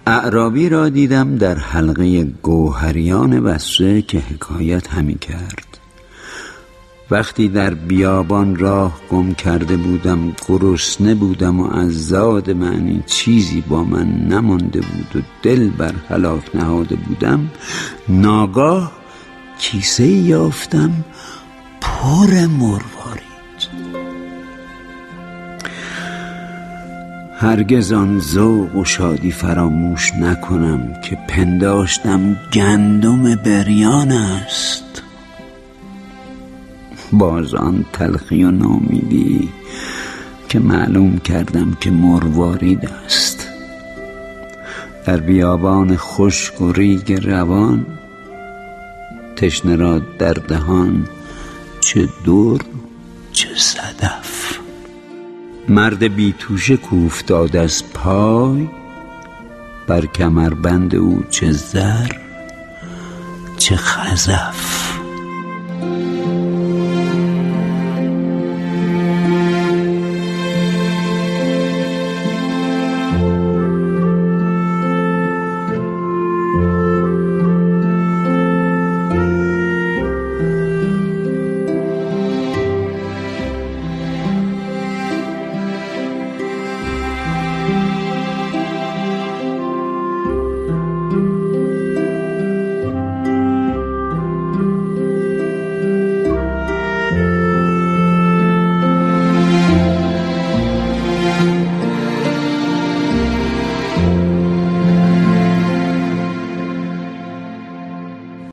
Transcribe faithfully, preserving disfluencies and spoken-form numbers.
اعرابی را دیدم در حلقه گوهریان بصره که حکایت همی کرد. وقتی در بیابان راه گم کرده بودم، گرسنه بودم و از زاد معنی چیزی با من نمانده بود و دل بر هلاک نهاده بودم، ناگاه کیسه یافتم پر مروارید. هرگز آن ذوق و شادی فراموش نکنم که پنداشتم گندم بریان است. باز آن تلخی و ناامیدی که معلوم کردم که مروارید است. در بیابان خشک و ریگ روان، تشنه را در دهان چه در چه صدف. مرد بی توشه کاوفتاد از پای، بر کمربند او چه زر چه خزف.